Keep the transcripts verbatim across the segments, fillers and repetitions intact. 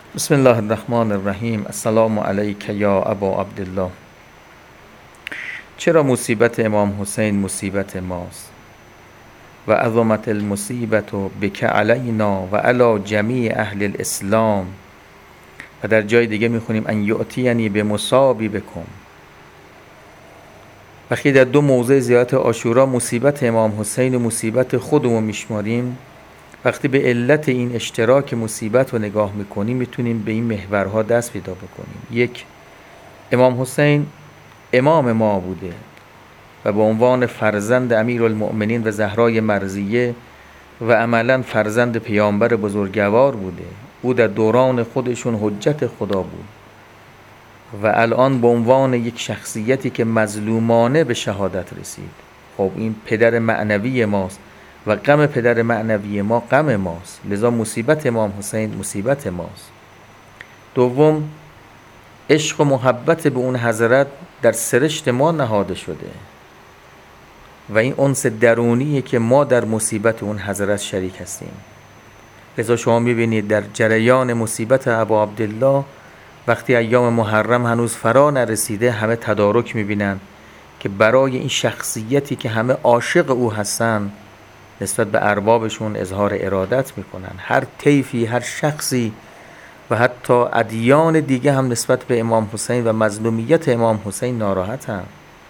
بسم الله الرحمن الرحیم. السلام علیک یا ابا عبدالله. چرا مصیبت امام حسین مصیبت ماست؟ و عظمت المصیبت بک علینا و علی جمیع اهل الاسلام. و در جای دیگه میخونیم ان یؤتینی به مصابی بکم. وقتی در دو موضع زیارت عاشورا مصیبت امام حسین و مصیبت خودمون میشماریم، وقتی به علت این اشتراک مصیبت رو نگاه میکنیم میتونیم به این محورها دست پیدا بکنیم. یک، امام حسین امام ما بوده و به عنوان فرزند امیرالمؤمنین و زهرای مرضیه و عملا فرزند پیامبر بزرگوار بوده. او در دوران خودشون حجت خدا بود و الان به عنوان یک شخصیتی که مظلومانه به شهادت رسید. خب این پدر معنوی ماست و غم پدر معنوی ما غم ماست، لذا مصیبت امام حسین مصیبت ماست. دوم، عشق و محبت به اون حضرت در سرشت ما نهاده شده و این انس درونیه که ما در مصیبت اون حضرت شریک هستیم. لذا شما میبینید در جریان مصیبت ابا عبدالله وقتی ایام محرم هنوز فرا نرسیده همه تدارک میبینن که برای این شخصیتی که همه عاشق او هستن نسبت به اربابشون اظهار ارادت میکنن. هر طیفی، هر شخصی و حتی ادیان دیگه هم نسبت به امام حسین و مظلومیت امام حسین ناراحتن.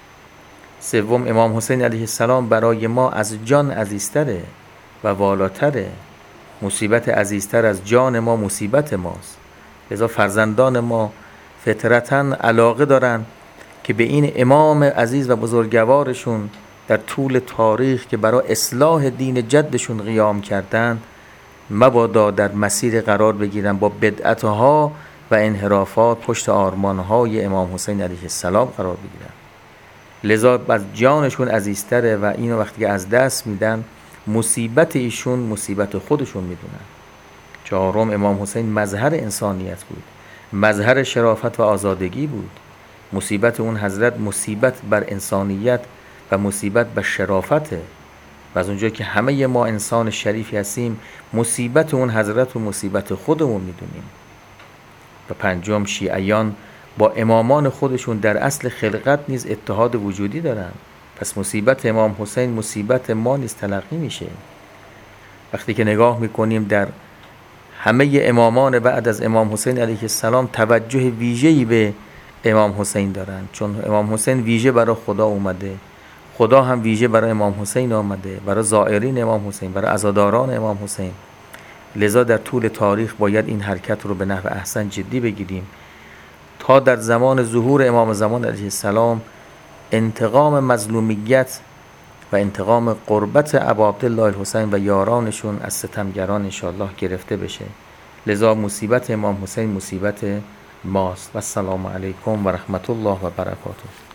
سوم، امام حسین علیه السلام برای ما از جان عزیزتره و والاتره. مصیبت عزیزتر از جان ما مصیبت ماست. لذا فرزندان ما فطرتاً علاقه دارن که به این امام عزیز و بزرگوارشون در طول تاریخ که برای اصلاح دین جدشون قیام کردن مبادا در مسیر قرار بگیرن با بدعتها و انحرافات پشت آرمانهای امام حسین علیه السلام قرار بگیرن. لذا از جانشون عزیزتره و اینو وقتی از دست میدن مصیبت ایشون مصیبت خودشون میدونن. چهارم، امام حسین مظهر انسانیت بود، مظهر شرافت و آزادگی بود. مصیبت اون حضرت مصیبت بر انسانیت و مصیبت بر شرافته و از اونجا که همه ما انسان شریفی هستیم مصیبت اون حضرت و مصیبت خودمون میدونیم. و پنجم، شیعیان با امامان خودشون در اصل خلقت نیز اتحاد وجودی دارن، پس مصیبت امام حسین مصیبت ما نیز تلقی میشه. وقتی که نگاه میکنیم در همه امامان بعد از امام حسین علیه السلام توجه ویژه‌ای به امام حسین دارن، چون امام حسین ویژه برای خدا اومده، خدا هم ویژه برای امام حسین آمده، برای زائرین امام حسین، برای عزاداران امام حسین. لذا در طول تاریخ باید این حرکت رو به نحو احسن جدی بگیریم تا در زمان ظهور امام زمان علیه السلام انتقام مظلومیت و انتقام قربت ابا عبدالله الحسین و یارانشون از ستمگران انشاءالله گرفته بشه. لذا مصیبت امام حسین مصیبت ماست. و السلام علیکم و رحمت الله و برکاته.